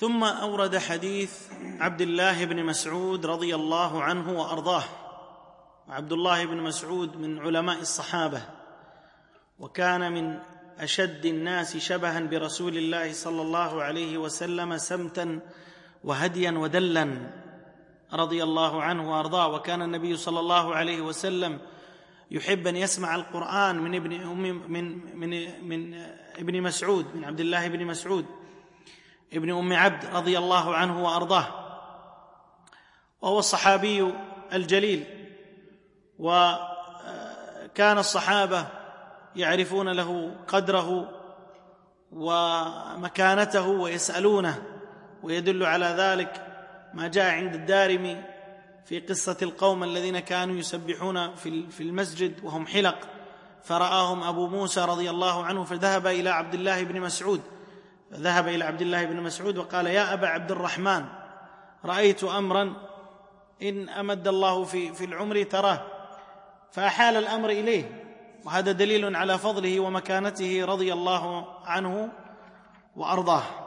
ثم أورد حديث عبد الله بن مسعود رضي الله عنه وأرضاه. وعبد الله بن مسعود من علماء الصحابة، وكان من أشد الناس شبها برسول الله صلى الله عليه وسلم سمتا وهديا ودلا رضي الله عنه وأرضاه. وكان النبي صلى الله عليه وسلم يحب أن يسمع القرآن من ابن مسعود، من عبد الله بن مسعود ابن أم عبد رضي الله عنه وأرضاه، وهو الصحابي الجليل. وكان الصحابة يعرفون له قدره ومكانته ويسألونه، ويدل على ذلك ما جاء عند الدارمي في قصة القوم الذين كانوا يسبحون في المسجد وهم حلق، فرآهم أبو موسى رضي الله عنه فذهب إلى عبد الله بن مسعود وقال: يا أبا عبد الرحمن، رأيت أمرا إن أمد الله في العمر تراه. فأحال الأمر إليه، وهذا دليل على فضله ومكانته رضي الله عنه وأرضاه.